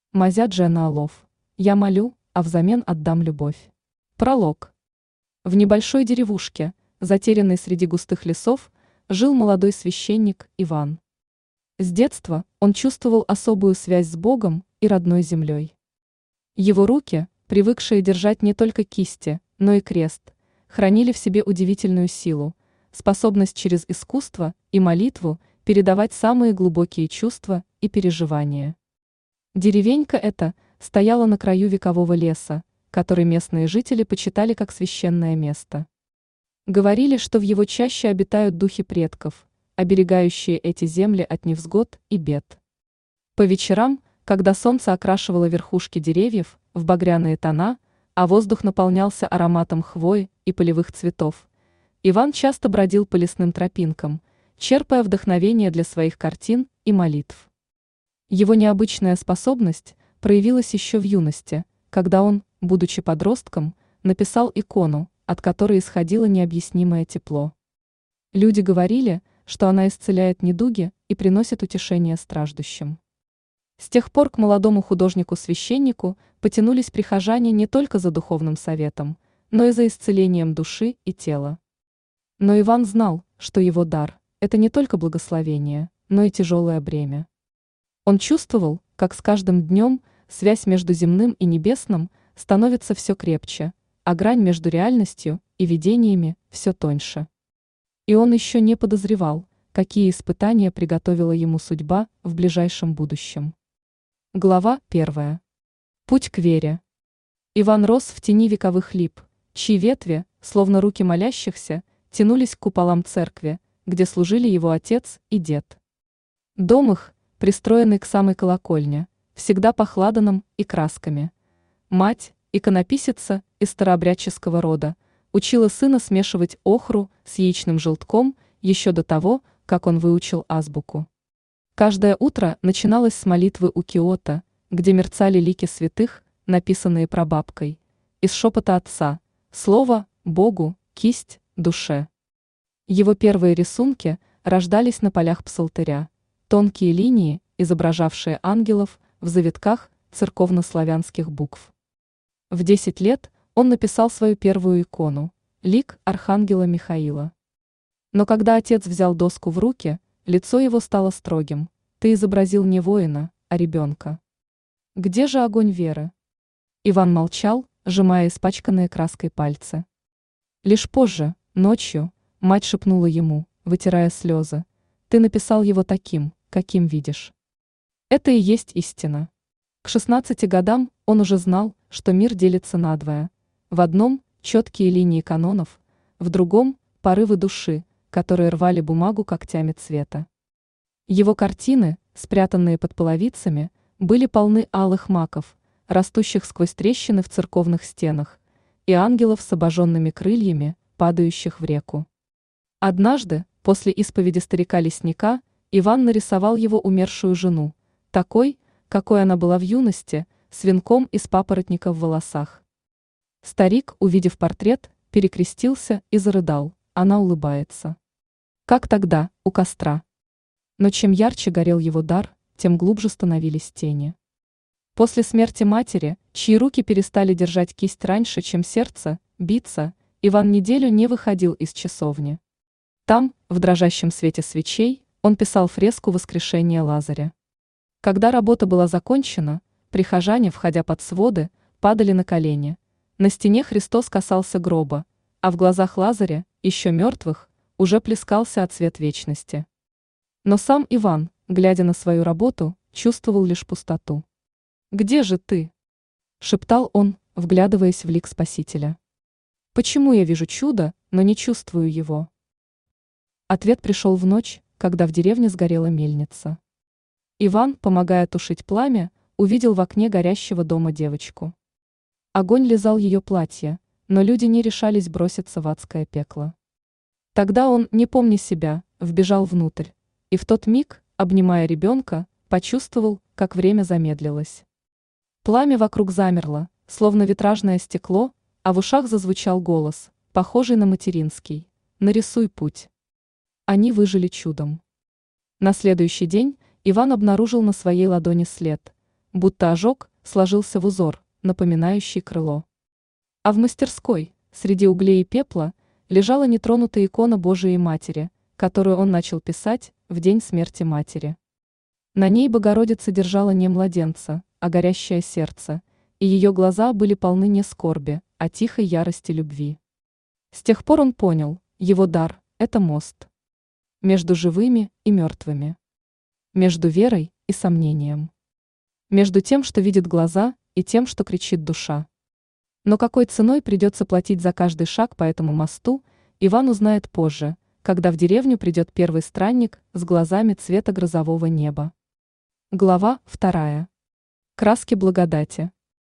Мазя Джена Алов. Я молю, а взамен отдам любовь. Пролог. В небольшой деревушке, затерянной среди густых лесов, жил молодой священник Иван. С детства он чувствовал особую связь с Богом и родной землей. Его руки, привыкшие держать не только кисти, но и крест, хранили в себе удивительную силу, способность через искусство и молитву передавать самые глубокие чувства и переживания. Деревенька эта стояла на краю векового леса, который местные жители почитали как священное место. Говорили, что в его чаще обитают духи предков, оберегающие эти земли от невзгод и бед. По вечерам, когда солнце окрашивало верхушки деревьев в багряные тона, а воздух наполнялся ароматом хвои и полевых цветов, Иван часто бродил по лесным тропинкам, черпая вдохновение для своих картин и молитв. Его необычная способность проявилась еще в юности, когда он, будучи подростком, написал икону, от которой исходило необъяснимое тепло. Люди говорили, что она исцеляет недуги и приносит утешение страждущим. С тех пор к молодому художнику-священнику потянулись прихожане не только за духовным советом, но и за исцелением души и тела. Но Иван знал, что его дар – это не только благословение, но и тяжелое бремя. Он чувствовал, как с каждым днем связь между земным и небесным становится все крепче, а грань между реальностью и видениями все тоньше. И он еще не подозревал, какие испытания приготовила ему судьба в ближайшем будущем. Глава 1. Путь к вере. Иван рос в тени вековых лип, чьи ветви, словно руки молящихся, тянулись к куполам церкви, где служили его отец и дед. Дом их, пристроенный к самой колокольне, всегда пах ладаном и красками. Мать, иконописица из старообрядческого рода, учила сына смешивать охру с яичным желтком еще до того, как он выучил азбуку. Каждое утро начиналось с молитвы у киота, где мерцали лики святых, написанные прабабкой, из шепота отца, слово Богу, кисть, душе. Его первые рисунки рождались на полях псалтыря, тонкие линии, изображавшие ангелов в завитках церковнославянских букв. В 10 лет он написал свою первую икону – лик архангела Михаила. Но когда отец взял доску в руки, лицо его стало строгим. Ты изобразил не воина, а ребенка. Где же огонь веры? Иван молчал, сжимая испачканные краской пальцы. Лишь позже, ночью, мать шепнула ему, вытирая слезы: ты написал его таким, каким видишь. Это и есть истина. К 16 годам он уже знал, что мир делится надвое. В одном – четкие линии канонов, в другом – порывы души, которые рвали бумагу когтями цвета. Его картины, спрятанные под половицами, были полны алых маков, растущих сквозь трещины в церковных стенах, и ангелов с обожженными крыльями, падающих в реку. Однажды, после исповеди старика-лесника, Иван нарисовал его умершую жену, такой, какой она была в юности, с венком из папоротника в волосах. Старик, увидев портрет, перекрестился и зарыдал, она улыбается. Как тогда, у костра. Но чем ярче горел его дар, тем глубже становились тени. После смерти матери, чьи руки перестали держать кисть раньше, чем сердце, биться, Иван неделю не выходил из часовни. Там, в дрожащем свете свечей, он писал фреску воскрешения Лазаря. Когда работа была закончена, прихожане, входя под своды, падали на колени. На стене Христос касался гроба, а в глазах Лазаря, еще мертвых, уже плескался отсвет вечности. Но сам Иван, глядя на свою работу, чувствовал лишь пустоту. «Где же ты?» – шептал он, вглядываясь в лик Спасителя. «Почему я вижу чудо, но не чувствую его?» Ответ пришел в ночь, когда в деревне сгорела мельница. Иван, помогая тушить пламя, увидел в окне горящего дома девочку. Огонь лизал ее платье, но люди не решались броситься в адское пекло. Тогда он, не помня себя, вбежал внутрь, и в тот миг, обнимая ребенка, почувствовал, как время замедлилось. Пламя вокруг замерло, словно витражное стекло, а в ушах зазвучал голос, похожий на материнский: «Нарисуй путь». Они выжили чудом. На следующий день Иван обнаружил на своей ладони след. будто ожог сложился в узор, напоминающий крыло. А в мастерской, среди углей и пепла, лежала нетронутая икона Божией Матери, которую он начал писать в день смерти матери. На ней Богородица держала не младенца, а горящее сердце, и ее глаза были полны не скорби, а тихой ярости любви. С тех пор он понял, его дар – это мост между живыми и мертвыми, между верой и сомнением, между тем, что видит глаза, и тем, что кричит душа. Но какой ценой придется платить за каждый шаг по этому мосту, Иван узнает позже, когда в деревню придет первый странник с глазами цвета грозового неба. Глава 2. Краски благодати.